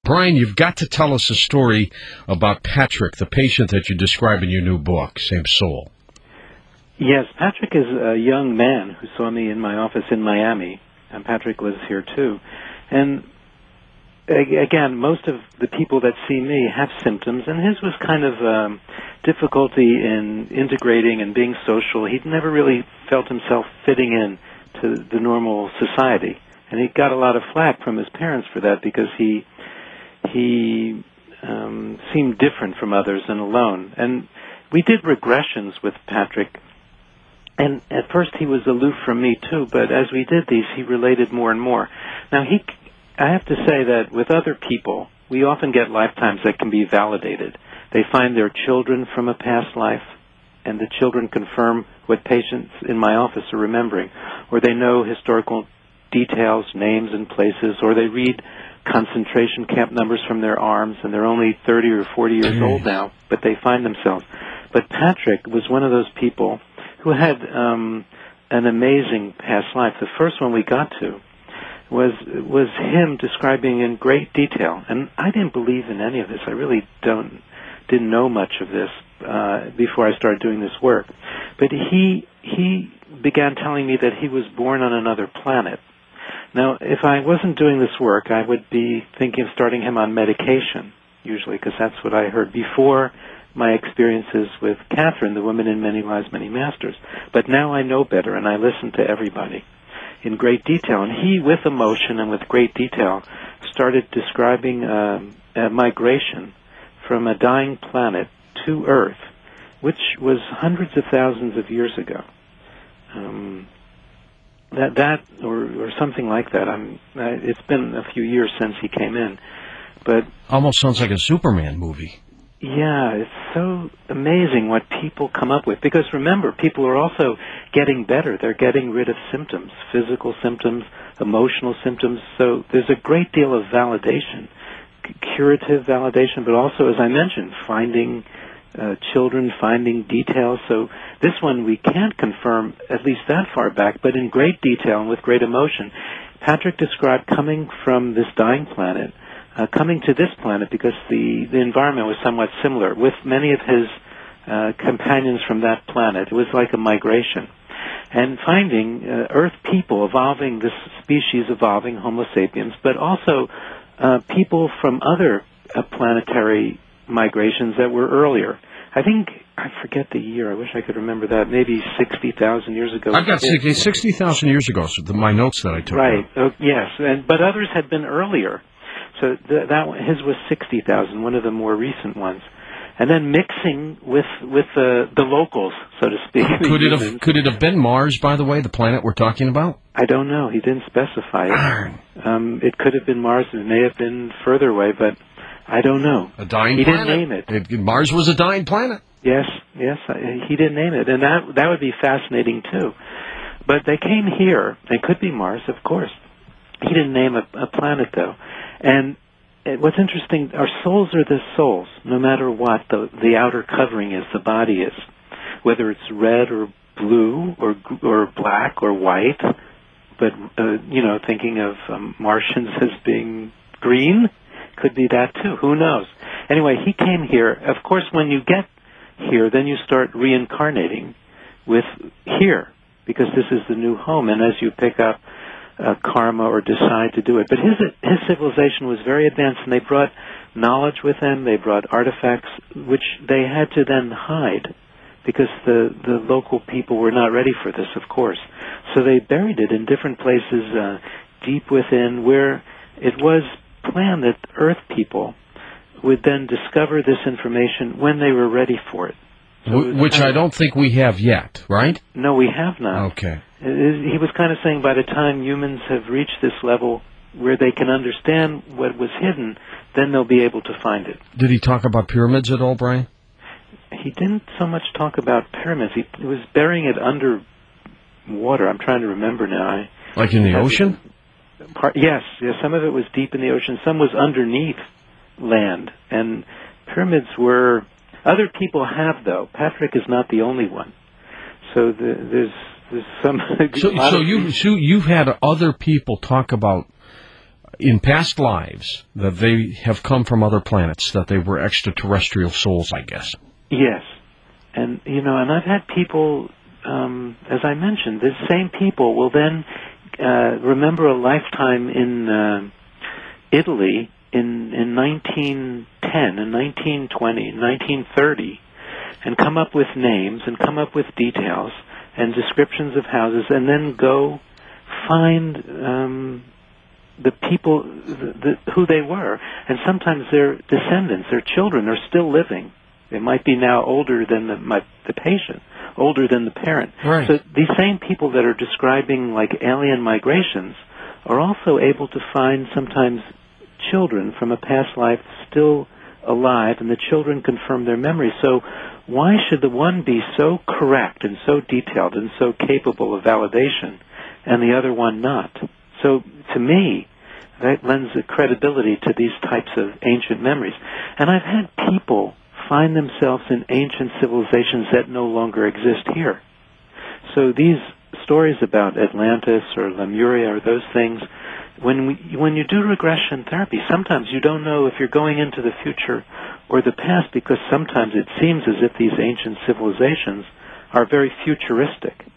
Brian, you've got to tell us a story about Patrick, the patient that you describe in your new book, Same Soul. Yes, Patrick is a young man who saw me in my office in Miami, and Patrick lives here too. And again, most of the people that see me have symptoms, and his was kind of difficulty in integrating and being social. He'd never really felt himself fitting in to the normal society, and he got a lot of flack from his parents for that because he seemed different from others and alone. And we did regressions with Patrick, and at first he was aloof from me too, but as we did these, he related more and more. Now, I have to say that with other people, we often get lifetimes that can be validated. They find their children from a past life, and the children confirm what patients in my office are remembering, or they know historical details, names and places, or they read concentration camp numbers from their arms, and they're only 30 or 40 years old now, but they find themselves. But Patrick was one of those people who had an amazing past life. The first one we got to was him describing in great detail, and I didn't believe in any of this. I really didn't know much of this before I started doing this work. But he began telling me that he was born on another planet. Now, if I wasn't doing this work, I would be thinking of starting him on medication, usually, because that's what I heard before my experiences with Catherine, the woman in Many Lives, Many Masters. But now I know better, and I listen to everybody in great detail. And he, with emotion and with great detail, started describing a migration from a dying planet to Earth, which was hundreds of thousands of years ago. Or something like that. It's been a few years since he came in, but almost sounds like a Superman movie. Yeah, it's so amazing what people come up with. Because remember, people are also getting better. They're getting rid of symptoms, physical symptoms, emotional symptoms. So there's a great deal of validation, curative validation, but also, as I mentioned, finding children, finding details. So this one we can't confirm at least that far back, but in great detail and with great emotion. Patrick described coming from this dying planet, coming to this planet because the environment was somewhat similar with many of his companions from that planet. It was like a migration. And finding Earth people evolving, this species evolving, Homo sapiens, but also people from other planetary migrations that were earlier. I think, I forget the year, I wish I could remember that, maybe 60,000 years ago. I've got 60,000 years ago, so my notes that I took. Right, yes, but others had been earlier. So his was 60,000, one of the more recent ones. And then mixing with the locals, so to speak. Could it have been Mars, by the way, the planet we're talking about? I don't know. He didn't specify it. It could have been Mars. It may have been further away, but I don't know. A dying planet. He didn't name it. Mars was a dying planet. Yes, he didn't name it. And that would be fascinating, too. But they came here. It could be Mars, of course. He didn't name a planet, though. And what's interesting, our souls are the souls, no matter what the outer covering is, the body is. Whether it's red or blue or black or white. But, thinking of Martians as being green, could be that too. Who knows? Anyway, he came here. Of course, when you get here, then you start reincarnating with here, because this is the new home. And as you pick up karma or decide to do it. But his civilization was very advanced, and they brought knowledge with them. They brought artifacts, which they had to then hide, because the local people were not ready for this, of course. So they buried it in different places deep within, where it was planned that Earth people would then discover this information when they were ready for it. So which I don't think we have yet, right? No, we have not. Okay. He was kind of saying by the time humans have reached this level where they can understand what was hidden, then they'll be able to find it. Did he talk about pyramids at all, Brian? He didn't so much talk about pyramids. He was burying it under water. I'm trying to remember now. Like in the ocean? Yes, some of it was deep in the ocean. Some was underneath land. And pyramids were... Other people have, though. Patrick is not the only one. So there's some... So you've had other people talk about in past lives that they have come from other planets, that they were extraterrestrial souls, I guess. Yes. And, and I've had people, as I mentioned, the same people will then remember a lifetime in Italy in 1910, in 1920, 1930, and come up with names and come up with details and descriptions of houses, and then go find the people, who they were. And sometimes their descendants, their children, are still living. They might be now older than the patient, older than the parent. Right. So these same people that are describing like alien migrations are also able to find sometimes children from a past life still alive, and the children confirm their memories. So why should the one be so correct and so detailed and so capable of validation, and the other one not? So to me, that lends a credibility to these types of ancient memories. And I've had people find themselves in ancient civilizations that no longer exist here. So these stories about Atlantis or Lemuria or those things, when you do regression therapy, sometimes you don't know if you're going into the future or the past, because sometimes it seems as if these ancient civilizations are very futuristic.